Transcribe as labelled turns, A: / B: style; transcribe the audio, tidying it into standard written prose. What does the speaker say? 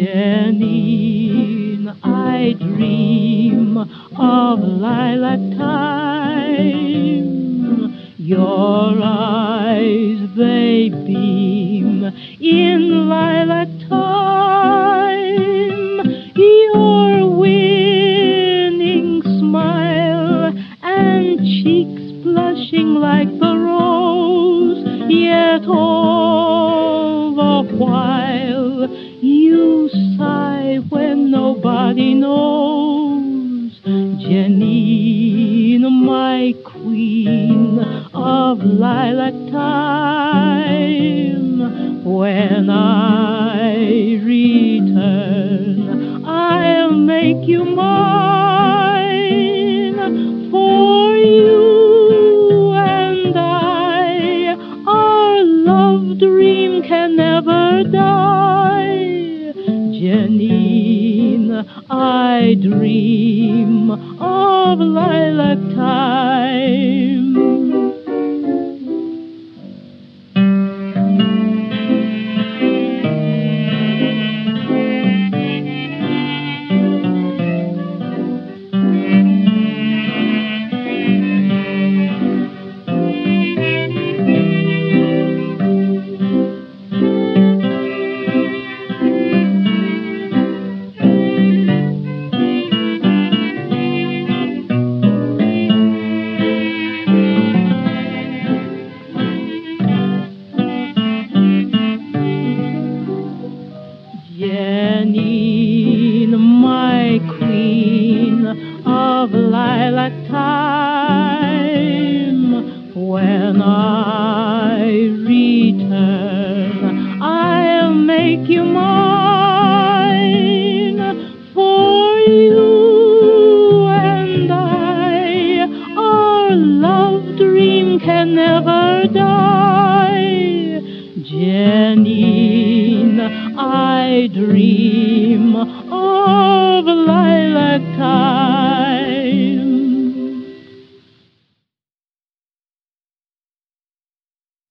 A: Janine, I dream of lilac time. Your eyes, they beam in lilac time. Your winning smile and cheeks blushing like the rose, yet all the while you sigh when nobody knows. Janine, my queen of lilac time, when I return, I'll make you mine, for you and I, our love dream can never die. Janine, I dream of lilac time. Janine, my queen of lilac time, when I return, I'll make you mine, for you and I, our love dream can never die. Janine, I dream of life.